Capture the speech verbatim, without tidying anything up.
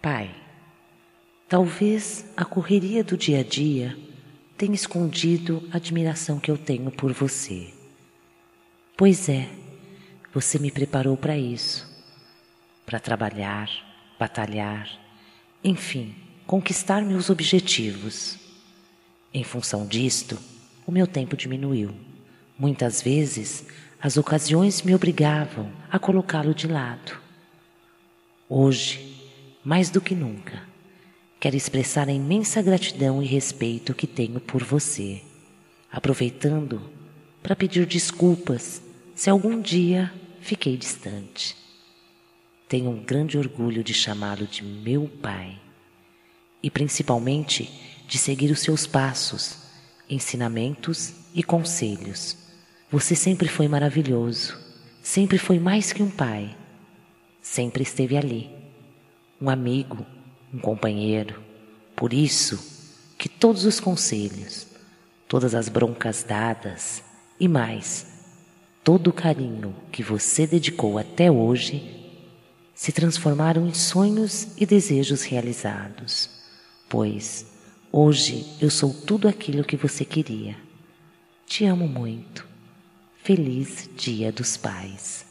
Pai, talvez a correria do dia a dia tenha escondido a admiração que eu tenho por você. Pois é, você me preparou para isso, para trabalhar, batalhar, enfim, conquistar meus objetivos. Em função disto, o meu tempo diminuiu. Muitas vezes, as ocasiões me obrigavam a colocá-lo de lado. Hoje, mais do que nunca, quero expressar a imensa gratidão e respeito que tenho por você, aproveitando para pedir desculpas se algum dia fiquei distante. Tenho um grande orgulho de chamá-lo de meu pai e principalmente de seguir os seus passos, ensinamentos e conselhos. Você sempre foi maravilhoso, sempre foi mais que um pai, sempre esteve ali, um amigo, um companheiro. Por isso que todos os conselhos, todas as broncas dadas e mais, todo o carinho que você dedicou até hoje se transformaram em sonhos e desejos realizados, pois hoje eu sou tudo aquilo que você queria. Te amo muito. Feliz Dia dos Pais.